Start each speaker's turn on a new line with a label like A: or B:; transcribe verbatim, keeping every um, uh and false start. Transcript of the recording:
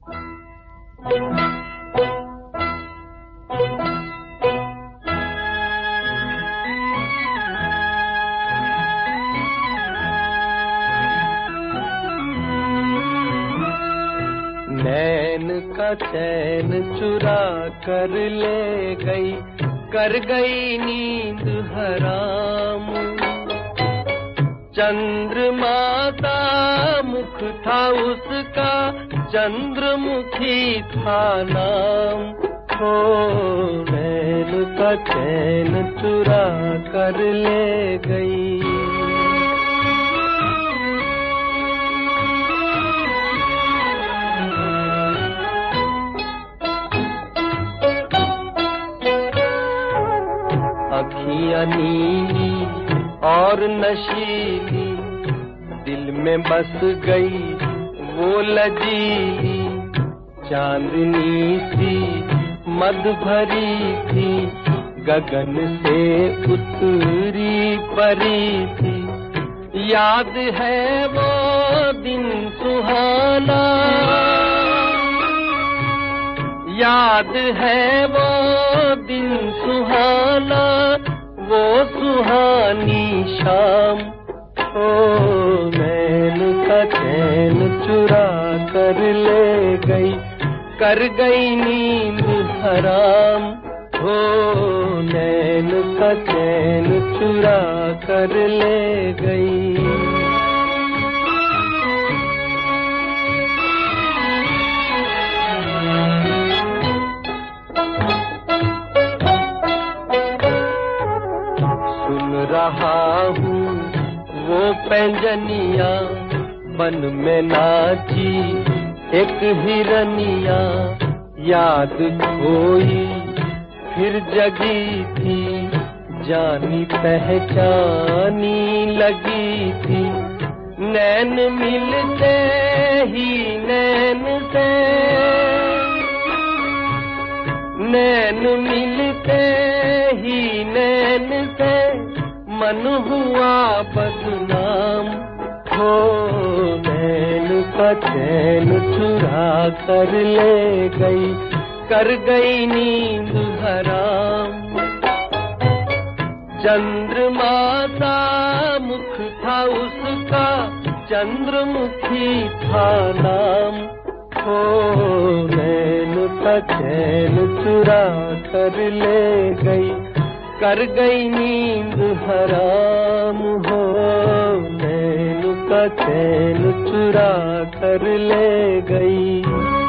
A: नैन का चैन चुरा कर ले गई, कर गई नींद हराम। चंद्रमाता मुख था उसका, चंद्रमुखी था नाम। हो नैन का चैन चुरा कर ले गई। अखियाँ नीली और नशीली, दिल में बस गई वो लजीली। चांदनी सी मद भरी थी, गगन से उतरी परी थी। याद है वो दिन सुहाना, याद है वो दिन सुहाना, वो सुहानी शाम। ओ नैन का चैन चुरा कर ले गई, कर गई नींद हराम। ओ नैन का चैन चुरा कर ले गई। रहा हूँ वो पैंजनिया, बन में नाची एक हिरनिया। याद खोई फिर जगी थी, जानी पहचानी लगी थी। नैन मिलते ही नैन से, नैन मिलते ही नैन से, मन हुआ बदनाम। हो नैन का चैन चुरा कर ले गई, कर गई नींद हराम। चंद्रमाता मुख था उसका, चंद्रमुखी था नाम। हो नैन का चैन चुरा कर ले गई, कर गई नींद हराम। हो नैन का चैन चुरा कर ले गई।